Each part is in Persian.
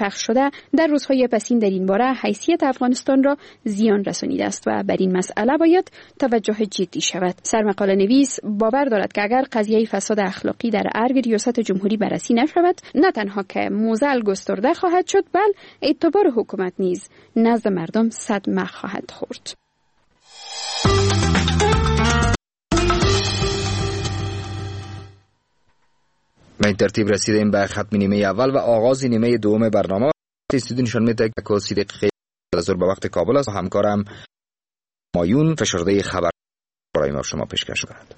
پخش شده در روزهای پسین در این باره حیثیت افغانستان را زیان رسانیده است و بر این مسئله باید توجه جدی شود. سرمقاله نویس باور دارد که اگر قضیه فساد اخلاقی در ارگ ریاست جمهوری بررسی نشود، نه تنها که موزل گسترده خواهد شد، بل اعتبار حکومت نیز نزد مردم صدمه خواهد خورد. به این ترتیب رسیدیم به ختم نیمه اول و آغاز نیمه دوم برنامه. استودیو نشان میده که صدیق خیلی حضور به وقت کابل است و همکارم مایون فشرده خبر برای ما شما پیشکش کند.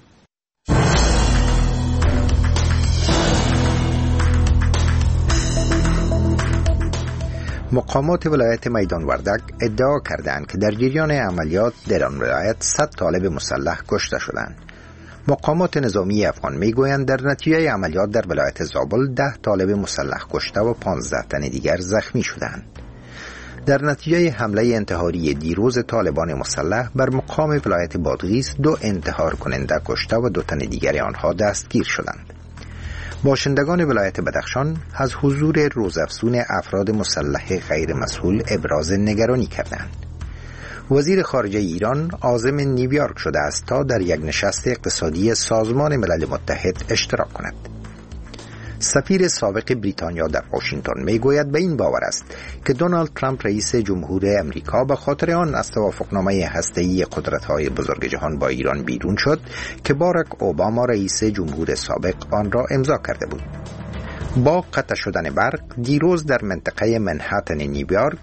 مقامات ولایت میدان وردک ادعا کردند که در جریان عملیات در آن ولایت 100 طالب مسلح کشته شدند. مقامات نظامی افغان میگویند در نتیجه عملیات در ولایت زابل 10 طالب مسلح کشته و 15 تن دیگر زخمی شدند. در نتیجه حمله انتحاری دیروز طالبان مسلح بر مقام ولایت بادغیس 2 انتحار کننده کشته و 2 تن دیگر آنها دستگیر شدند. باشندگان ولایت بدخشان از حضور روزافزون افراد مسلح غیر مسئول ابراز نگرانی کردند. وزیر خارجه ایران عازم نیویورک شده است تا در یک نشست اقتصادی سازمان ملل متحد اشتراک کند. سفیر سابق بریتانیا در واشنگتن میگوید به این باور است که دونالد ترامپ رئیس جمهور امریکا به خاطر آن از توافقنامه هسته‌ای قدرت‌های بزرگ جهان با ایران بیرون شد که باراک اوباما رئیس جمهور سابق آن را امضا کرده بود. با قطع شدن برق دیروز در منطقه منهاتن نیویورک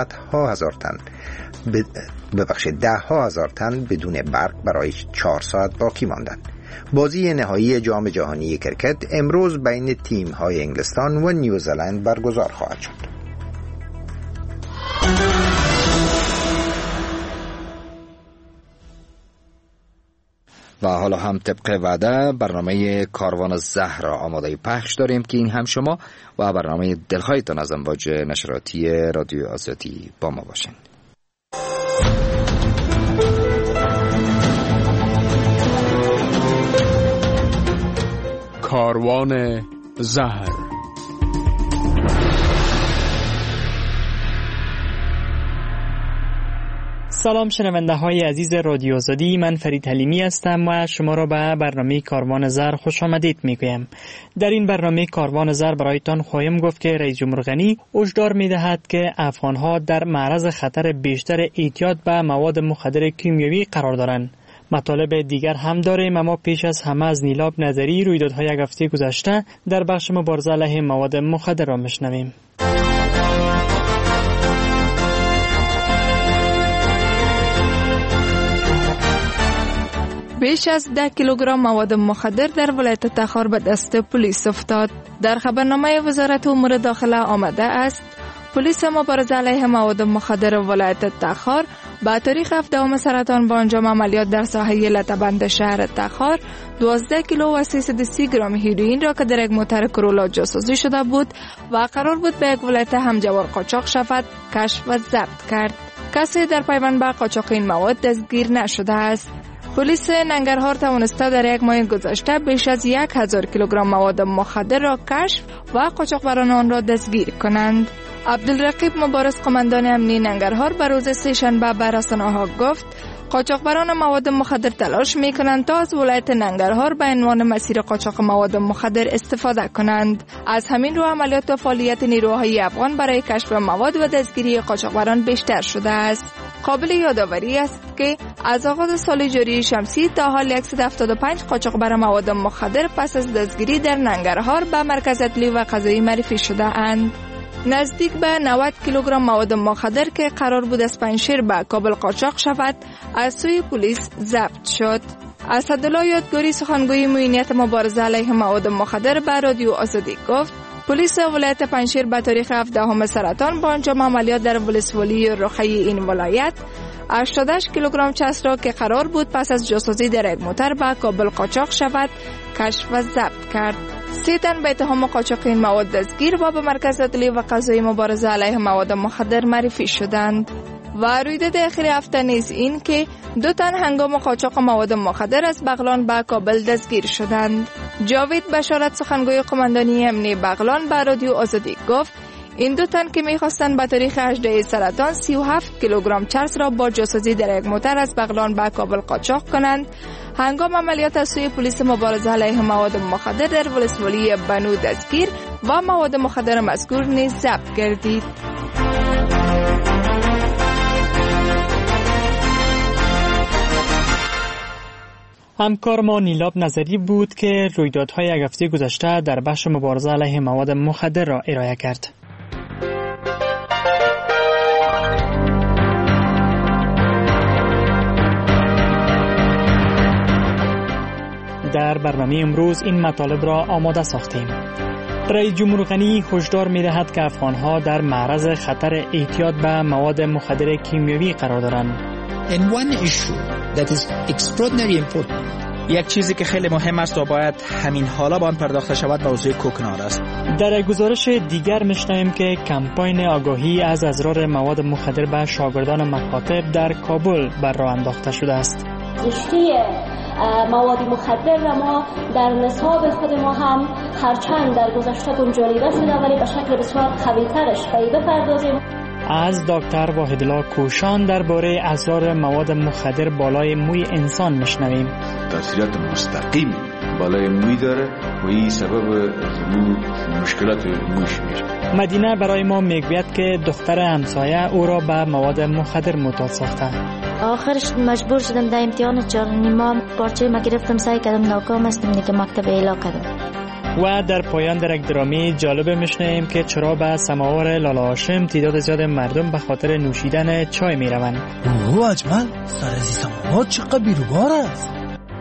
ده هزار تن بدون برق برای 4 ساعت باقی ماندند. بازی نهایی جام جهانی کرکت امروز بین تیم‌های انگلستان و نیوزلند برگزار خواهد شد. و حالا هم طبق وعده برنامه کاروان زهر را آماده پخش داریم که این هم شما و برنامه دلخواهتان از امواج نشراتی رادیو آزادی با ما باشین. کاروان زهر. سلام شنونده های عزیز رادیو آزادی، من فرید حلیمی هستم و شما را به برنامه کاروان زهر خوش آمدید میگویم. در این برنامه کاروان زهر برایتان خواهیم گفت که رئیس جمهور غنی هشدار میدهد که افغانها در معرض خطر بیشتر اعتیاد به مواد مخدر کیمیایی قرار دارند. مطالب دیگر هم داریم، اما پیش از همه از نیلاب نظری رویدادهای یک هفته گذشته در بخش مبارزه علیه مواد مخدر را میشنویم. بیش از 10 کیلوگرم مواد مخدر در ولایت تخار به دست پلیس افتاد. در خبرنامه وزارت امور داخله آمده است پلیس مبارزه علیه مواد مخدر ولایت تخار با تاریخ 17 سرطان با انجام عملیات در ساحه لطه‌بند شهر تخار 12 کیلو و 330 گرم هیروئین را که در یک موتر کرولا جاسوسی شده بود و قرار بود به یک ولایت همجوار قاچاق شود کشف و ضبط کرد. کسی در پیوند به قاچاق این مواد دستگیر نشده است. پلیس ننگرهار توانسته در یک ماه گذشته بیش از 1000 کیلوگرم مواد مخدر را کشف و قاچاقبران آن را دستگیر کنند. عبدالرقیب مبارز قماندان امنی ننگرهار به روز سه‌شنبه به رسانه‌ها گفت قاچاقبران مواد مخدر تلاش می‌کنند تا از ولایت ننگرهار به عنوان مسیر قاچاق مواد مخدر استفاده کنند. از همین رو عملیات و فعالیت نیروهای افغان برای کشف مواد و دستگیری قاچاقبران بیشتر شده است. قابل یادآوری است که از آغاز سال جاری شمسی تا حال 175 قاچاقبر مواد مخدر پس از دستگیری در ننگرهار به مرکز عدلی و قضایی معرفی شده اند. نزدیک به 90 کیلوگرم مواد مخدر که قرار بود از پنجشیر به کابل قاچاق شود از سوی پلیس ضبط شد. اسدالله یادگاری سخنگوی معینیت مبارزه علیه مواد مخدر به رادیو آزادی گفت پلیس ولایت پنجشیر به تاریخ 17 سرطان با انجام عملیات در ولسوالی رخی این ولایت 88 کیلوگرم چسب را که قرار بود پس از جاسوسی در یک موتر به کابل قاچاق شود کشف و ضبط کرد. 3 تن به اتهام قاچاق این مواد دستگیر و به مرکز عدلی و قضایی مبارزه علیه مواد مخدر معرفی شدند. و رویداد اخیر هفته نیز این که 2 تن هنگام قاچاق مواد مخدر از بغلان به کابل دستگیر شدند. جاوید بشارت سخنگوی قماندانی امنی بغلان به رادیو آزادی گفت این دو تن که می‌خواستند به تاریخ 18 سرطان 37 کیلوگرم چرس را با جاسوسی در یک موتر از بغلان به کابل قاچاق کنند، هنگام عملیات از سوی پلیس مبارزه علیه مواد مخدر در ولسوالی بنو دستگیر و مواد مخدر مذکور نیز ضبط گردید. همکار ما نیلاب نظری بود که رویدادهای یک هفته گذشته در بخش مبارزه علیه مواد مخدر را ارائه کرد. در برنامه امروز این مطالب را آماده ساختیم. رئیس جمهور غنی هشدار می‌دهد که افغان‌ها در معرض خطر اعتیاد به مواد مخدر کیمیایی قرار دارند. And one issue that is extraordinarily important. یک چیزی که خیلی مهم است و باید همین حالا به آن پرداخته شود موضوع کوکنار است. در گزارش دیگر می‌شنویم که کمپاین آگاهی از اضرار مواد مخدر به شاگردان مکاتب در کابل بر راه انداخته شده است. مواد مخدر را ما در نصاب خود ما هم هرچند در گذشته گنجانیده شده ولی به شکل بسیار قوی‌ترش بپردازیم. از دکتر واحدالله کوشان درباره اضرار مواد مخدر بالای موی انسان میشنویم. تاثیرات مستقیم بالای موی داره و این سبب مشکلات مویش میشه. مدینه برای ما میگوید که دختر همسایه او را به مواد مخدر معتاد ساخته. آخرش مجبور شدم در امتحان 4.5 پارچه ما گرفتم، سعی کردم ناکام هستم دیگه مکتب اعلام کردم. و در پایان در یک درامه جالب میشنویم که چرا به سماور لالا هاشم تعداد زیاد مردم به خاطر نوشیدن چای میروند. اوه اجمل، سر از این سماور چقدر بیروبار است.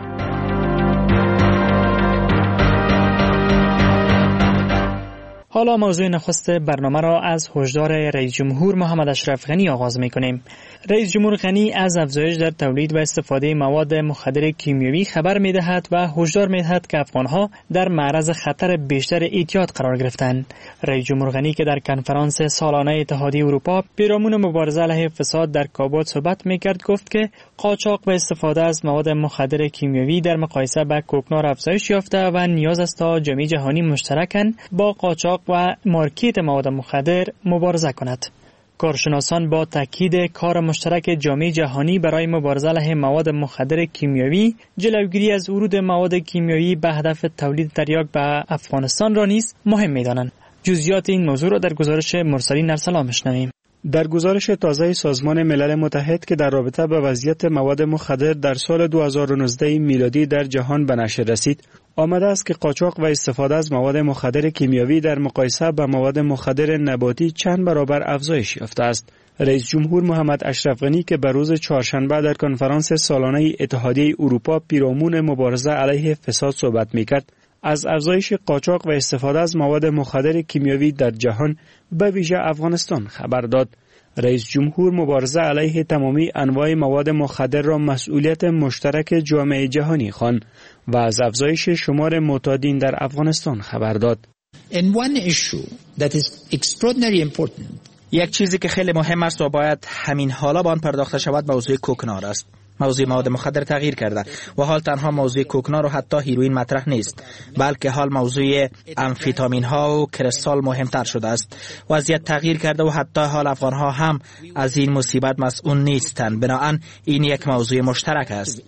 حالا موضوع نخست برنامه را از هشدار رئیس جمهور محمد اشرف غنی آغاز می‌کنیم. رئیس جمهور غنی از افزایش در تولید و استفاده مواد مخدر کیمیایی خبر می‌دهد و هشدار می‌دهد که افغان‌ها در معرض خطر بیشتر اعتیاد قرار گرفتند. رئیس جمهور غنی که در کنفرانس سالانه اتحادیه اروپا پیرامون مبارزه علیه فساد در کابل صحبت می‌کرد گفت که قاچاق و استفاده از مواد مخدر کیمیایی در مقایسه با کوکنار افزایش یافته و نیاز است تا جامعه جهانی مشترکاً با قاچاق و مارکت مواد مخدر مبارزه کند. کارشناسان با تاکید کار مشترک جامعه جهانی برای مبارزه علیه مواد مخدر کیمیایی، جلوگیری از ورود مواد کیمیایی به هدف تولید تریاک به افغانستان را نیز مهم می‌دانند. جزئیات این موضوع را در گزارش مرسلین ارسلان می‌شنویم. در گزارش تازه سازمان ملل متحد که در رابطه با وضعیت مواد مخدر در سال 2019 میلادی در جهان به نشر رسید، آمده است که قاچاق و استفاده از مواد مخدر کیمیایی در مقایسه با مواد مخدر نباتی چند برابر افزایش یافته است. رئیس جمهور محمد اشرف غنی که به روز چهارشنبه در کنفرانس سالانه اتحادیه اروپا پیرامون مبارزه علیه فساد صحبت می‌کرد، از افزایش قاچاق و استفاده از مواد مخدر کیمیایی در جهان به ویژه افغانستان خبر داد. رئیس جمهور مبارزه علیه تمامی انواع مواد مخدر را مسئولیت مشترک جامعه جهانی خواند و از افزایش شمار معتادین در افغانستان خبر داد. And one issue that is extraordinarily important. یک چیزی که خیلی مهم است و باید همین حالا به آن پرداخته شود موضوع کوکنار است. موضوع مواد مخدر تغییر کرده و حال تنها موضوع کوکنار و حتی هیروئین مطرح نیست، بلکه حال موضوع امفیتامین ها و کریستال مهمتر شده است. وضعیت تغییر کرده و حتی حال افغان ها هم از این مصیبت مسئول نیستند. بنابراین این یک موضوع مشترک است.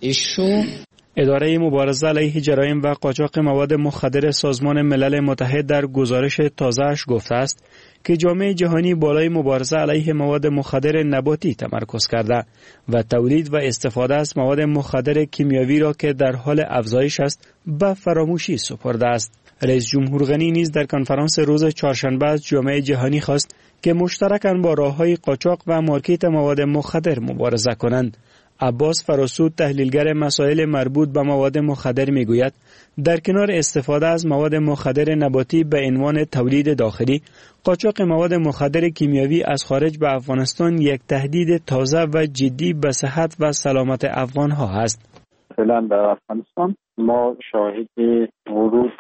اداره مبارزه علیه جرایم و قاچاق مواد مخدر سازمان ملل متحد در گزارش تازه‌اش گفته است که جامعه جهانی بالای مبارزه علیه مواد مخدر نباتی تمرکز کرده و تولید و استفاده از مواد مخدر کیمیایی را که در حال افزایش است به فراموشی سپرده است. رئیس جمهور غنی نیز در کنفرانس روز چهارشنبه از جامعه جهانی خواست که مشترکاً با راه‌های قاچاق و مارکت مواد مخدر مبارزه کنند. عباس فراسود تحلیلگر مسائل مربوط به مواد مخدر میگوید در کنار استفاده از مواد مخدر نباتی به عنوان تولید داخلی، قاچاق مواد مخدر کیمیایی از خارج به افغانستان یک تهدید تازه و جدی به صحت و سلامت افغان‌ها است. فعلا در افغانستان ما شاهد ورود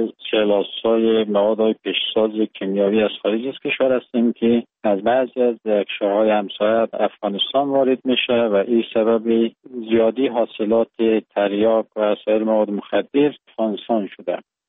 چلاسای مواد پیشساز کیمیایی از خارج از کشور هستیم که از بعضی از کشورهای همسایه افغانستان وارد میشه و این سبب زیادی حاصلات تریاک و سایر مواد مخدر افغانستان شده.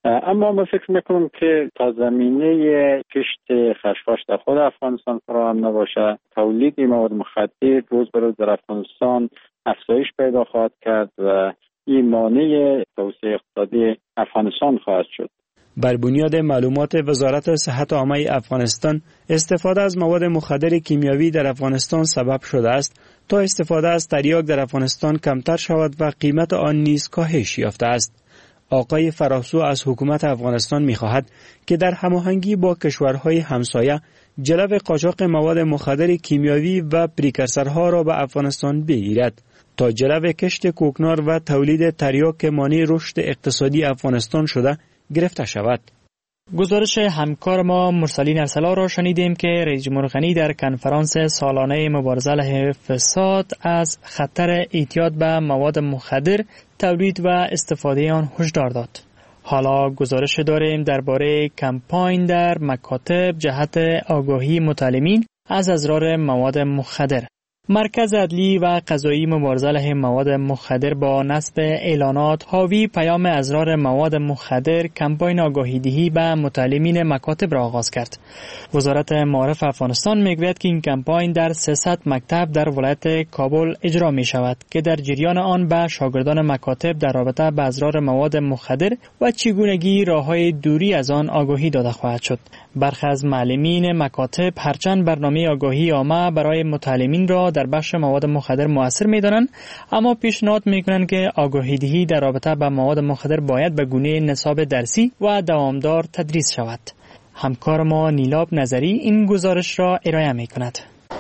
اما ما فکر میکنم که تا زمینه کشت خشخاش در خود افغانستان فراهم نباشه، تولید مواد مخدر روز به روز در افغانستان افزایش پیدا خواهد کرد و این مانع توسعه اقتصادی افغانستان خواهد شد. بر بنیاد معلومات وزارت صحت عامه افغانستان، استفاده از مواد مخدر کیمیاوی در افغانستان سبب شده است تا استفاده از تریاک در افغانستان کمتر شود و قیمت آن نیز کاهش یافته است. آقای فراسو از حکومت افغانستان می‌خواهد که در هماهنگی با کشورهای همسایه جلب قاچاق مواد مخدر کیمیاوی و پریکرسرها را به افغانستان بگیرد تا جلب کشت کوکنار و تولید تریاک مانع رشد اقتصادی افغانستان شده گرفته شود. گزارش همکار ما مرسلین ارسلا را شنیدیم که رئیس جمهور غنی در کنفرانس سالانه مبارزه علیه فساد از خطر اعتیاد به مواد مخدر، تولید و استفاده آن هشدار داد. حالا گزارش داریم درباره کمپاین در مکاتب جهت آگاهی متعلمین از اضرار مواد مخدر. مرکز عدلی و قضایی مبارزه علیه مواد مخدر با نصب اعلانات حاوی پیام اضرار مواد مخدر کمپاین آگاهی‌دهی به متعلمین مکاتب را آغاز کرد. وزارت معارف افغانستان میگوید که این کمپاین در 300 مکتب در ولایت کابل اجرا می شود که در جریان آن به شاگردان مکاتب در رابطه با اضرار مواد مخدر و چگونگی راه‌های دوری از آن آگاهی داده خواهد شد. برخی از معلمین مکاتب هرچند برنامه آگاهی عامه برای متعلمین را در بخش مواد مخدر مؤثر می‌دانند، اما پیشنهاد می‌کنند که آگاهی‌دهی در رابطه با مواد مخدر باید به گونه نصاب درسی و دوامدار تدریس شود. همکار ما نیلاب نظری این گزارش را ارائه می‌کند.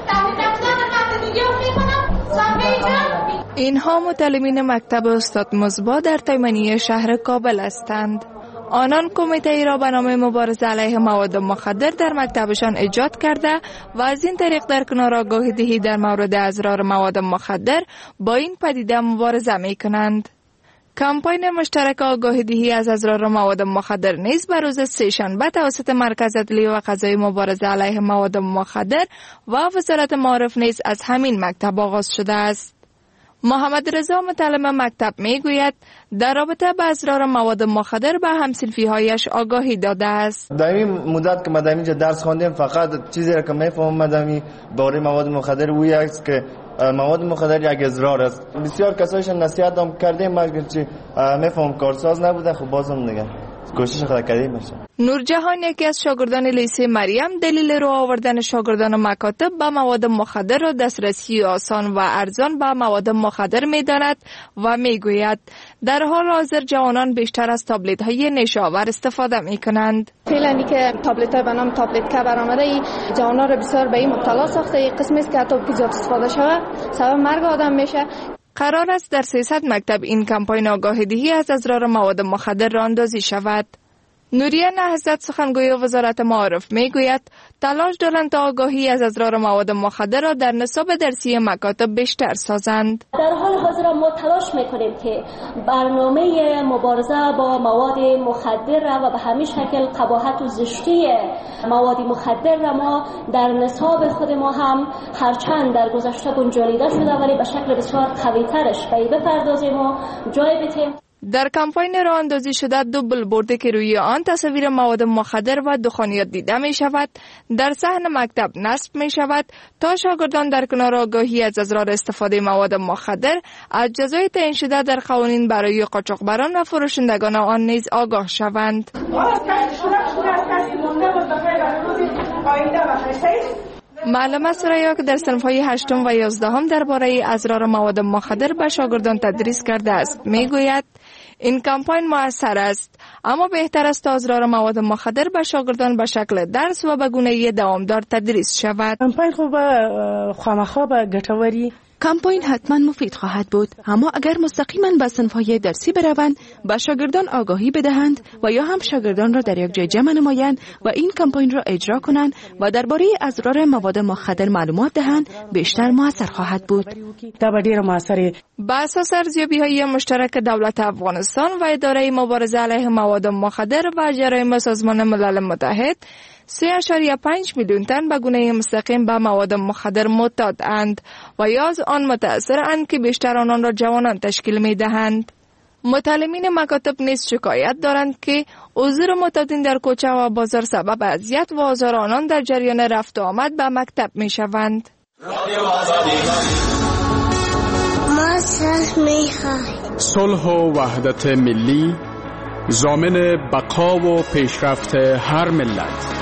اینها متعلمین مکتب استاد مصباح در تایمنی شهر کابل هستند. آنان کمیته ای را به نام مبارزه علیه مواد مخدر در مکتبشان ایجاد کرده و از این طریق در کنار آگاهی دهی در مورد اضرار مواد مخدر با این پدیده مبارزه می کنند. کمپاین مشترک آگاهی دهی از اضرار مواد مخدر نیز به روز سه‌شنبه توسط مرکز عدلی و قضایی مبارزه علیه مواد مخدر و وزارت معارف نیز از همین مکتب آغاز شده است. محمد رضا متعلم مکتب میگوید در رابطه با اضرار مواد مخدر به هم‌صنفی‌هایش آگاهی داده است. در این مدت که ما در اینجا درس خواندیم فقط چیزی را که میفهمم در باره مواد مخدر وی است که مواد مخدر یک اضرار است. بسیار کسایش نصیحت هم کردیم مگر چی میفهمم کارساز نبوده، خب بازم دیگه کوشش خود کردیم باشه. نورجهان یکی از شاگردان لیسه مریم دلیل رو آوردن شاگردان مکاتب به مواد مخدر را دسترسی آسان و ارزان به مواد مخدر می‌داند و میگوید در حال حاضر جوانان بیشتر از تابلت‌های نشاور استفاده می‌کنند. فعلا که تابلت‌های به نام تابلت که برآمده جوانان را بسیار به این مبتلا ساخته. این قسمی است که حتی که زیاد استفاده شود سبب مرگ آدم میشه. قرار است در 300 مکتب این کمپاین آگاهی دهی از اضرار مواد مخدر راه اندازی شود. نوریه نهضت سخنگوی وزارت معارف میگوید تلاش دارند تا آگاهی از اضرار مواد مخدر را در نصاب درسی مکاتب بیشتر سازند. در حال حاضر ما تلاش میکنیم که برنامه مبارزه با مواد مخدر را و به همین شکل قباحت و زشتی مواد مخدر را ما در نصاب خود ما هم هرچند در گذشته گنجانیده شده ولی به شکل بسیار قوی‌ترش بپردازیم و جای بدیم. در کمپاین راه اندازی شده 2 بیلبورد که روی آن تصاویر مواد مخدر و دخانیات دیده می شود در صحن مکتب نصب می شود تا شاگردان در کنار آگاهی از اضرار استفاده مواد مخدر از جزای تعیین شده در قوانین برای قاچاقبران و فروشندگان آن نیز آگاه شوند. معلم سریا که در صنف‌های 8 و 11 درباره اضرار مواد مخدر به شاگردان تدریس کرده است میگوید این کمپاین مؤثر است، اما بهتر است تا اضرار مواد مخدر به شاگردان به شکل درس و به گونه دوامدار تدریس شود. کمپاین خوب خامخا به ګټوري کمپاین حتما مفید خواهد بود، اما اگر مستقیما به صنف‌های درسی بروند به شاگردان آگاهی بدهند و یا هم شاگردان را در یک جای جمع نمایند و این کمپاین را اجرا کنند و درباره اضرار مواد مخدر معلومات دهند بیشتر موثر خواهد بود. با اساس ارزیابی‌های مشترک دولت افغانستان و اداره مبارزه علیه مواد مخدر و جرایم سازمان ملل متحد 3.5 میلیون تن به گونه مستقیم به مواد مخدر معتاد اند و یا از آن متأثر اند که بیشتر آنان را جوانان تشکیل می دهند. متعلمین مکاتب نیز شکایت دارند که حضور معتادین در کوچه و بازار سبب اذیت و آزار آنان در جریان رفت و آمد به مکتب می شوند. ما صلح می خواهیم. صلح و وحدت ملی ضامن بقا و پیشرفت هر ملت.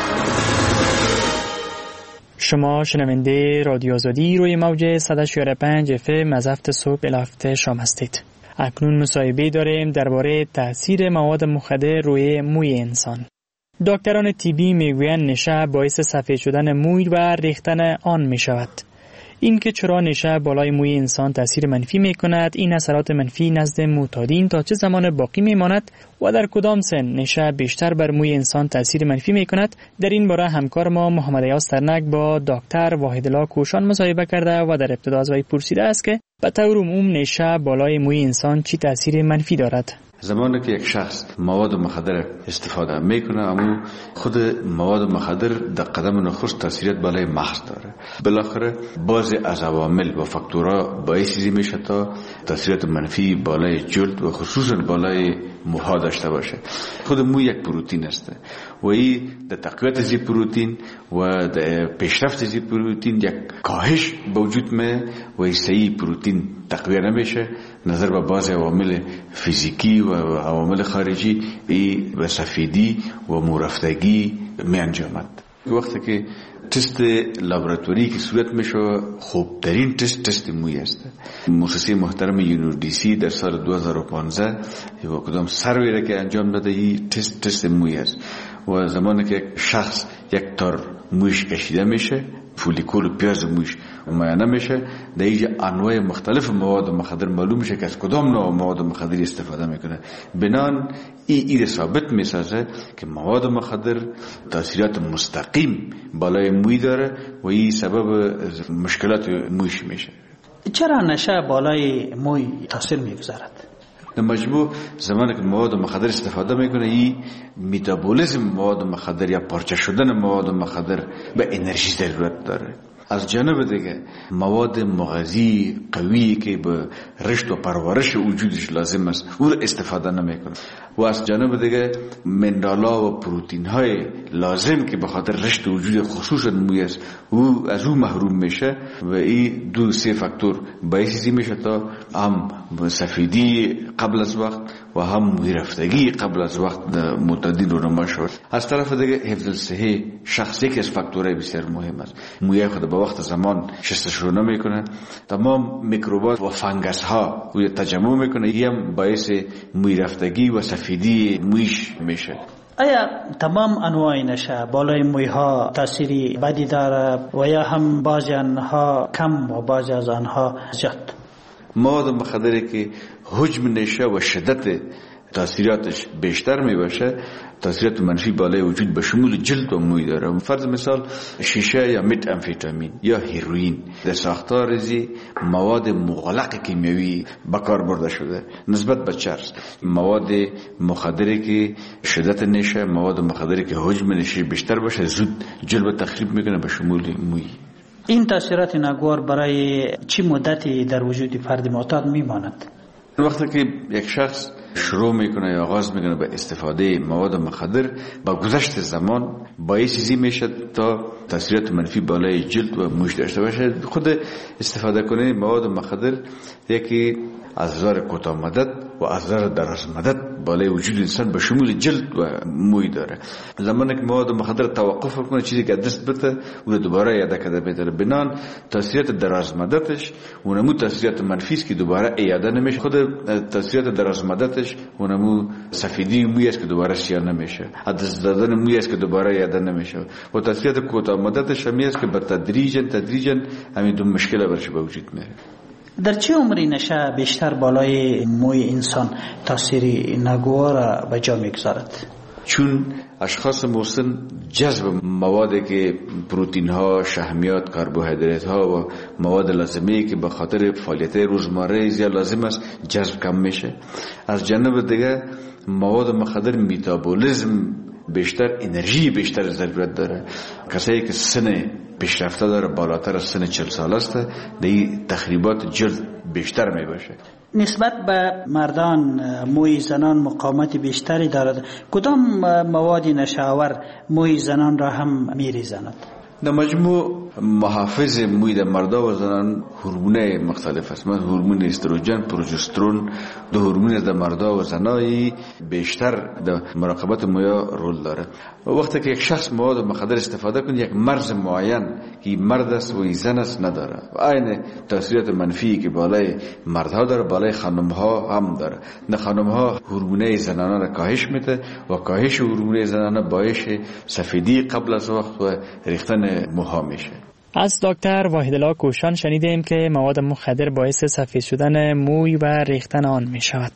شما شنونده رادیو آزادی روی موج 104.5 FM از هفت صبح الی هفت شام هستید. اکنون مصاحبه داریم درباره تاثیر مواد مخدر روی موی انسان. دکتران طبی میگویند نشه باعث سفید شدن موی و ریختن آن می شود. این که چرا نشه بالای موی انسان تاثیر منفی می کند، این اثرات منفی نزد معتادین تا چه زمان باقی می ماند و در کدام سن نشه بیشتر بر موی انسان تاثیر منفی می کند، در این باره همکار ما محمد ایاز ترنک با دکتر واحدالله کوشان مصاحبه کرده و در ابتدا از وی پرسیده است که به طور عموم نشه بالای موی انسان چی تاثیر منفی دارد؟ زمانی که یک شخص مواد مخدر استفاده میکنه، اما خود مواد مخدر در قدم نخست تاثیرات بالای مغز داره. بالاخره بعضی از عوامل و فاکتورها باعث میشه تا تاثیرات منفی بالای جلد و خصوصا بالای موها داشته باشه. خود مو یک پروتئین است و این در تقویت از پروتئین و در پیشرفت از پروتئین یک کاهش وجود می و این صحیح پروتئین تقویت نمیشه. نظر به بعضی عوامل فیزیکی و عوامل خارجی ای به سفیدی و مورفتگی می انجامد. وقتی که تست لابراتوری که صورت میشه، خوبترین تست موی است. مؤسسه محترم UNODC در سال 2015 و کدام سروی که انجام داده، این تست موی است و زمانی که شخص یک تار مویش کشیده میشه، فولیکول و پیاز مویش معاینه میشه، در اینجا انواع مختلف مواد مخدر معلوم میشه که از کدام نوع مواد مخدری استفاده میکنه. بنان این ثابت میسازه که مواد مخدر تاثیرات مستقیم بالای موی داره و این سبب مشکلات مویش میشه. چرا نشه بالای موی تاثیر میگذارد؟ در مجموع زمانی که مواد مخدر استفاده میکنه، این متابولیسم مواد مخدر یا پارچه شدن مواد مخدر به انرژی ضرورت داره. از جانب دیگه مواد مغذی قوی که به رشد و پرورش وجودش لازم است او استفاده نمیکنه و از جانب دیگه منرال‌ها و پروتئین‌های لازم که به خاطر رشد وجود خصوصا موی است او از او محروم میشه و این دو سه فاکتور باعث میشه تا هم سفیدی قبل از وقت و هم موی رفتگی قبل از وقت معتادین رو نما شد. از طرف دیگه حفظ الصحه شخصی که از فاکتورهای بسیار مهم است. موی خود به وقت زمان شستشو نمیکنه، تمام میکروبات و فنگس ها روی تجمع میکنه، این هم باعث موی رفتگی و سفیدی مویش میشه. آیا تمام انواع نشه بالای موی ها تأثیری بدی داره و یا هم بعضی آنها کم و بعضی از آنها زیاد؟ مواد مخدری که حجم نشه و شدت تاثیراتش بیشتر می باشه، تاثیرات منفی بالای وجود به شمول جلد و موی داره. فرض مثال شیشه یا مت امفیتامین یا هیروئین در ساختار ریزی مواد مغلق کیمیایی به کار برده شده نسبت به چرس. مواد مخدری که شدت نشه، مواد مخدری که حجم نشه بیشتر باشه، زود جلد تخریب میکنه به شمول موی. این تاثیرات ناگوار برای چی مدتی در وجود فرد معتاد میماند؟ وقتی که یک شخص شروع میکنه یا آغاز میکنه به استفاده مواد مخدر، با گذشت زمان باعث میشه تا تاثیرات منفی بالای جلد و موش داشته باشه. خود استفاده کنه مواد مخدر یکی اضرار کوتاه مدت و اضرار دراز مدت بالای وجود انسان به شمول جلد و موی داره. زمانی که مواد مخدر توقف کنه، چیزی که دست بده اون دوباره اعاده کرده بهتره. بنان تاثیرات دراز مدتش اونمو تاثیرات منفی است که دوباره اعاده نمیشه. خود تاثیرات دراز مدتش اونمو سفیدی موی است که دوباره سیاه نمیشه، از دادن موی است که دوباره اعاده نمیشه و تاثیرات کوتاه مدتش همی است که به تدریجا همین دو مشکل برش به وجود میاره. در چه عمری نشه بیشتر بالای موی انسان تاثیری ناگوار به جا میگذارد؟ چون اشخاص مسن جذب موادی که پروتئین ها، شحمیات، کربوهیدرات ها و مواد لازمه که به خاطر فعالیت روزمره زیاد لازم است جذب کم میشه. از جانب دیگه مواد مخدر متابولیسم بیشتر، انرژی بیشتر ضرورت داره. کسایی که سن پیشرفته داره بالاتر از سن 40 سال است، دی تخریبات جلد بیشتر می باشه. نسبت به مردان موی زنان مقاومت بیشتری دارد. کدام مواد نشاور موی زنان را هم میریزند؟ در مجموع محافظ موی در مردا و زنان هورمونای مختلف است. مثلا هورمون استروژن، پروژسترون، دو هورمون در مردا و زنایی بیشتر در مراقبت مویا رول داره. وقتی که یک شخص مواد مخدر استفاده کنه یک مرز معین که مرد است و زن است نداره. و عین تاثیرات منفی که بالای مردها داره بالای خانم‌ها هم داره. در خانم‌ها هورمونای زنانه را کاهش میده و کاهش هورمونای زنانه باعث سفیدی قبل از وقت و ریختن موها میشه. از دکتر واحدالله کوشان شنیدیم که مواد مخدر باعث سفید شدن موی و ریختن آن می شود.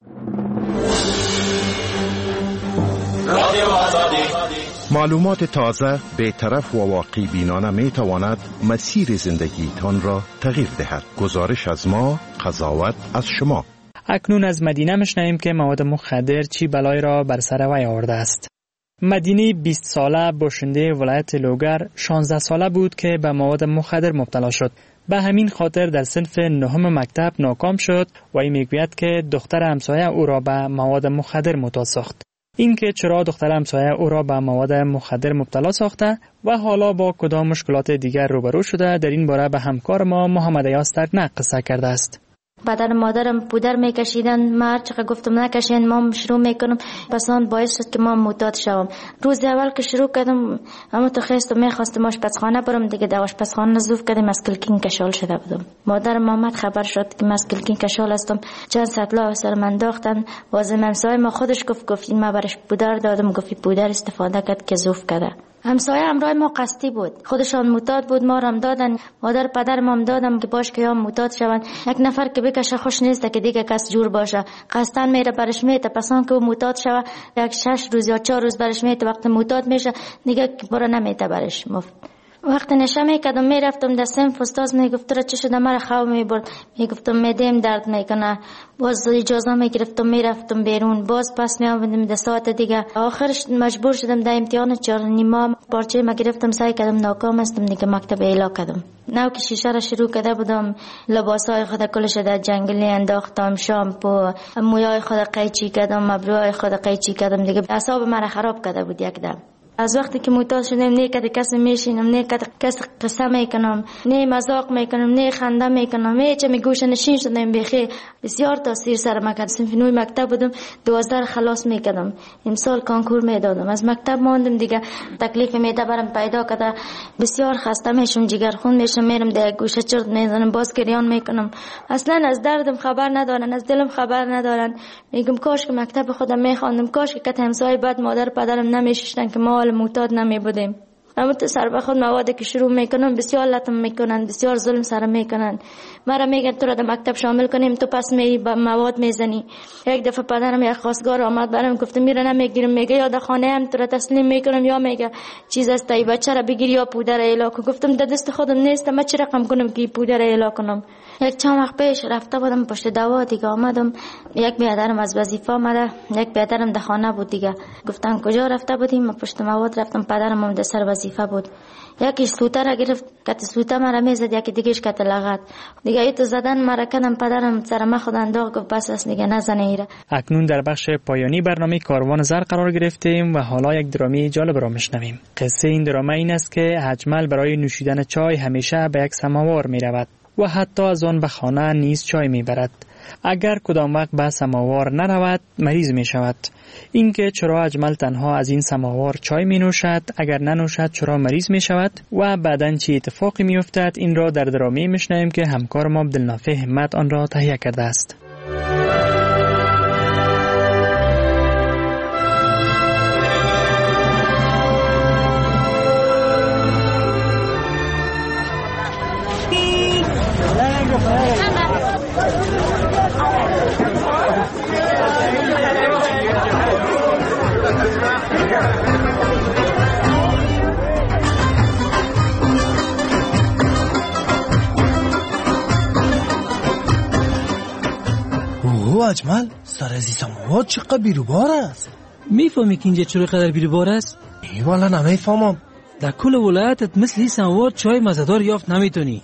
معلومات تازه بی‌طرف و واقعی بینانه می تواند مسیر زندگیتان را تغییر دهد. گزارش از ما، قضاوت از شما. اکنون از مدینه میشنویم که مواد مخدر چی بلای را بر سر وی آورده است. مدینی 20 ساله باشنده ولایت لوگر 16 ساله بود که به مواد مخدر مبتلا شد. به همین خاطر در صنف نهم مکتب ناکام شد و این میگوید که دختر همسایه او را به مواد مخدر معتاد ساخت. اینکه چرا دختر همسایه او را به مواد مخدر مبتلا ساخته و حالا با کدام مشکلات دیگر روبرو شده، در این باره به همکار ما محمد ایاز ترکنه قصه کرده است. پدر مادرم پودر میکشیدن، من هر چقدر گفتم نکشین ما شروع میکنم، پس آن باعث شد که ما معتاد شوم. روز اول که شروع کردم اما تو خواستم میخواستم آشپزخانه برم، دیگه در آشپزخانه زوف کردم از کلکین کشال شده بودم. مادرم آمد خبر شد که من از کلکین کشال هستم، چند سطلا سر من انداختن. واسه همسایه ما خودش گفت ما برش پودر دادم، گفت پودر استفاده کرد که زوف کرده. همسایه همراه ما قصدی بود، خودشان معتاد بود، ما هم دادن، مادر پدر ما هم دادم که باش که یا معتاد شون. یک نفر که بکشه خوش نیست که دیگه کس جور باشه، قصدن میره برش میته، پسان که او معتاد شوه یک 6 روز یا 4 روز برش میته، وقتی معتاد میشه دیگه برو نمیته برش مفت. وقتی نشه میکردم میرفتم در صنف، استاد میگفت را چه شده، مرا خواب میبرد، میگفتم معده‌ام درد میکنه، باز اجازه میگرفتم میرفتم بیرون، باز پس میآمدم در ساعت دیگه. آخرش مجبور شدم در امتحان 4.5 پارچه ما گرفتم، سعی کردم ناکام هستم دیگه، مکتب اعلا کردم. نو که شیشه را شروع کرده بودم، لباسای خود کلش در جنگلی انداختم، شامپو، مویای خود قیچی کردم، ابروهای خود قیچی کردم دیگه. اعصاب مرا خراب کرده بود یک دم. از وقتی که معتاد شدم نه کده کسی میشینم، نه کده کسی قصه میکنم، نه مذاق میکنم، نه خنده میکنم، هیچ میگوش نشین شدم. بخیر بسیار تاثیر سر ما کرد. صنف 9 مکتب بودم، 12 خلاص میکردم، امسال کنکور میدادم، از مکتب ماندم دیگه. تکلیف میده برام پیدا کرده، بسیار خسته میشم، جگر خون میشم، میرم در گوشه چرت میزنم، باز گریان میکنم. اصلا از دردم خبر ندارن، از دلم خبر ندارن. میگم کاش که مکتب خودم میخواندم، کاش که کت همسایه بعد مادر پدرم نمیششتن که ما معتاد نمی بودیم. اما تو سر به خود موادی که شروع میکنن بسیار لطم میکنن، بسیار ظلم سر میکنن. مرا میگن تو را در مکتب شامل کنیم، تو پس می مواد میزنی. یک دفعه پدرم یک خواستگار آمد برام گفت میره نمیگیرم، میگه یا در خانه هم تو را تسلیم میکنم یا میگه چیز است ای بچه را بگیر یا پودر اعلا کن. گفتم در دست خودم نیست، من چه رقم کنم که پودر اعلا کنم. یک چند وقت پیش رفته بودم پشت دوا دیگه، آمدم یک برادرم از وظیفه آمده، یک برادرم در خانه بود دیگه. گفتن کجا رفته بودیم؟ پشت مواد رفتم، پدرم هم در سر وظیفه بود. یکی سوته را گرفت، کت سوته مرا میزد، یکی دیگهش کت لغت دیگه. ایتو زدن مرا کردم، پدرم سر ما خود انداخت، گفت بس است دیگه نزنه ایره. اکنون در بخش پایانی برنامه کاروان زر قرار گرفتیم و حالا یک درامی جالب را میشنویم. قصه این درامه این است که اجمل برای نوشیدن چای همیشه به یک سماوار میرود و حتی از آن به خانه نیز چای میبرد. اگر کدام وقت به سماوار نرود مریض می شود. اینکه چرا اجمل تنها از این سماوار چای می نوشد، اگر ننوشد چرا مریض می شود و بعداً چه اتفاقی می افتد، این را در درامی میشنویم که همکار ما عبدالنافع همت آن را تهیه کرده است. اجمل سر عزیزم مواد چقدر بیروبار است. میفهمی که اینجا چرا قدر بیروبار است؟ والا نمیفهمم. در کل ولایتت مثل این سماوار چای مزه‌دار یافت نمیتونی.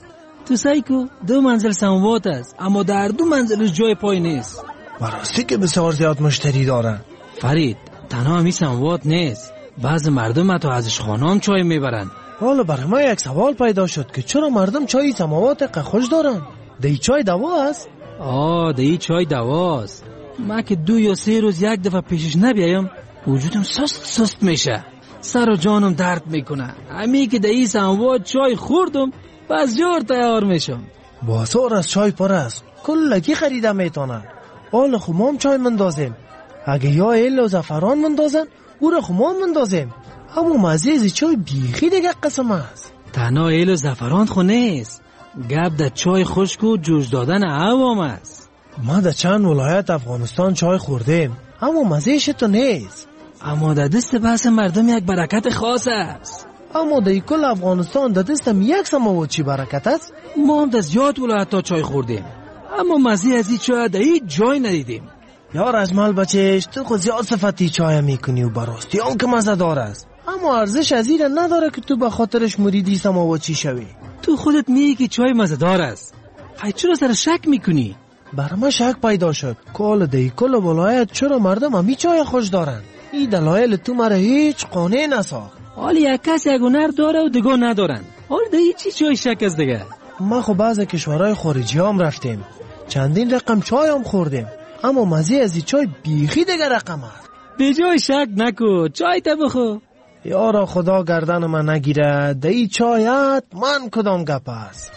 تو سایکو 2 منزل سماوات است، اما در 2 منزلش جای پای نیست. براستی که بسیار زیاد مشتری دارن. فرید، تنها همی سماوات نیست، بعض مردم حتی ازش خانم چای میبرن. حالا برای ما یک سوال پیدا شد که چرا مردم چای سماوات خوش دارن؟ دی چای دوا است؟ دی چای دواست. ما که 2 یا 3 روز یک دفعه پیشش نبیایم وجودم سست میشه، سر و جانم درد میکنه. همی که دی سماوات چای خوردم بسیار تیار میشم. بازار از چای پر است، کلگی خریده میتونه. حالا خو ما هم چای مندازیم. اگه یا ایل و زعفران مندازن او را خو ما مندازیم. اما مزه چای بیخی دیگه قسم است. تنها ایل و زعفران خو نیست، گپ در چای خشک و جوش دادن عوام است. ما در چند ولایت افغانستان چای خوردیم اما مزهش تو نیست. اما در دست بحث مردم یک برکت خاص است. اما در کل افغانستان در دستم یک سماوات چی برکت است؟ ما هم در زیاد ولایت ها چای خوردیم اما مزه از این چای در هیچ جای ندیدیم. یار اجمل بچهش، تو خود زیاد صفتی چای میکنی و براستی آن که مزه دار است، اما ارزش از این نداره که تو به خاطرش مریدی سماواتی شوی. تو خودت میگی که چای مزه دار است، چرا سر شک میکنی؟ بر من شک پیدا شد کال دی کل ولایت چرا مردم همی چای خوش دارن. این دلایل تو مرا هیچ قانع نساخت. حالی یک کس یک هنر داره و دیگه ندارن، حالی دی چی چای شک از دیگه؟ ما خب بعض کشورهای خارجی هم رفتیم، چندین رقم چای هم خوردیم، اما مزه از این چای بیخی دیگه رقم است. به جای شک نکو، چای تا بخو. یارا خدا گردن من نگیره، دی چایت من کدام گپ است.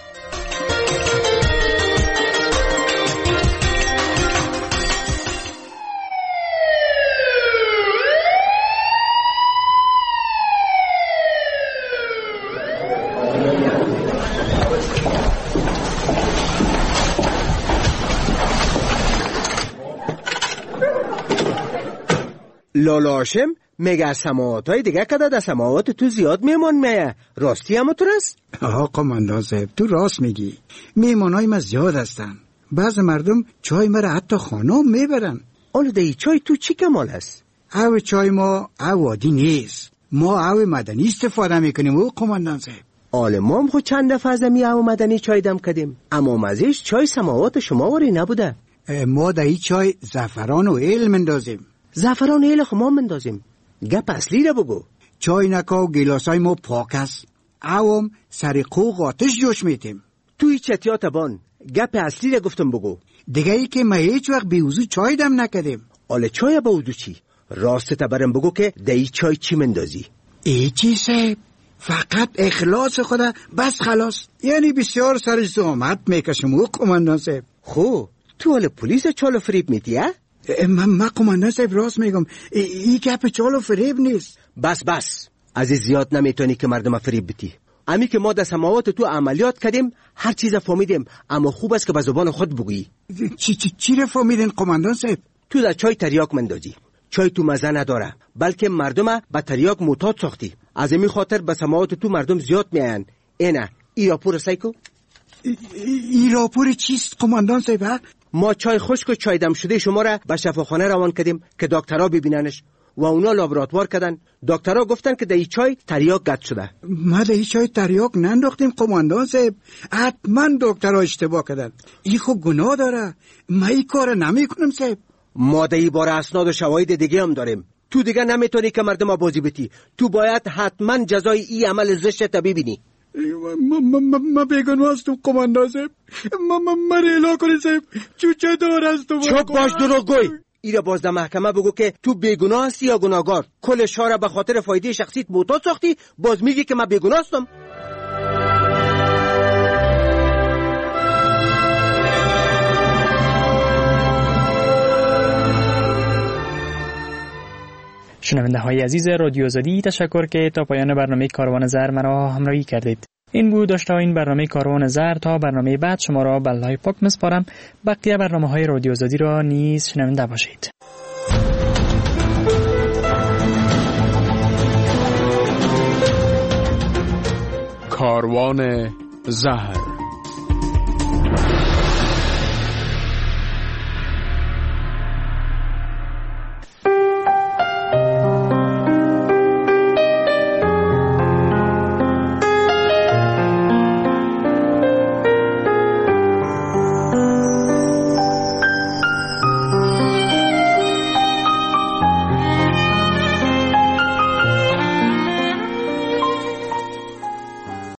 لالا هاشم میگه سماوات های دیگه کده در سماوات تو زیاد میمون میه، راستی هم تو راست؟ قماندان صاحب تو راست میگی، میمون های ما زیاد هستن. بعض مردم چای مرا حتی خانم میبرن. حالا دی چای تو چی کمال هست؟ او چای ما او عادی نیست، ما او مدنی استفاده میکنیم و قماندان صاحب. حالا ما هم خود چند دفعه از می او مدنی چای دم کردیم اما مزهش چای سماوات شما وری نبوده. ما در این چای زعفران و ایل مندازیم. زعفران ایل خو ما مندازیم. گپ اصلی را بگو. چای نکا و گیلاسای ما پاک است، اوام سر قوق آتش جوش میتیم. توی چتیات بان گپ اصلی را گفتم بگو. دیگه ای که ما هیچ وقت بیوزو چای دم نکدیم. حالا چای با وضو چی؟ راست تبرم بگو که دایی چای چی مندازی؟ ای چی صاحب، فقط اخلاص خدا بس خلاص. یعنی بسیار سرش زحمت میکشم و قماندان صاحب. خو تو حال پلیس چال فریب میدی ها؟ من قماندان صاحب راست میگم، این گپ چال و فریب نیست. بس از زیاد نمیتونی که مردم فریب بدی. امی که ما در سماوات تو عملیات کردیم هر چیز فهمیدیم، اما خوب است که به زبان خود بگویی. چی رو فهمیدین قماندان صاحب؟ تو در چای تریاک مندازی. چای تو مزه نداره بلکه مردم به تریاک معتاد ساختی. از این خاطر به سماوات تو مردم زیاد میاین. اینا ای راپور سایکو؟ ای راپور چیست قماندان صاحب؟ ما چای خشک و چای دم شده شما را به شفاخانه روان کردیم که دکترها ببیننش و اونا لابراتوار کردن. دکترها گفتن که در این چای تریاک گد شده. ما در این چای تریاک ننداختیم قماندان صاحب، حتما دکترها اشتباه کردن. این خب گناه داره، ما این کار نمی کنم صاحب. ما در این باره اسناد و شواهد دیگه هم داریم. تو دیگه نمیتونی که مردم بازی بتی. تو باید حتما جزای این عمل زشت ببینی. ما بیگناه هستم قماندان صاحب، ما ریلا کنی صاحب، چوچه دار هستم. چوب باش دروغگوی. ایره باز در محکمه بگو که تو بیگناه هستی یا گناهگار. کل شهر به خاطر فایده شخصیت معتاد ساختی، باز میگی که من بیگناه هستم. شنونده های عزیز رادیو آزادی، تشکر که تا پایان برنامه کاروان زر مرا همراهی کردید. این بود داشته این برنامه کاروان زر. تا برنامه بعد شما را به الله پاک میسپارم. بقیه برنامه های رادیو آزادی را نیز شنونده باشید. کاروان زهر.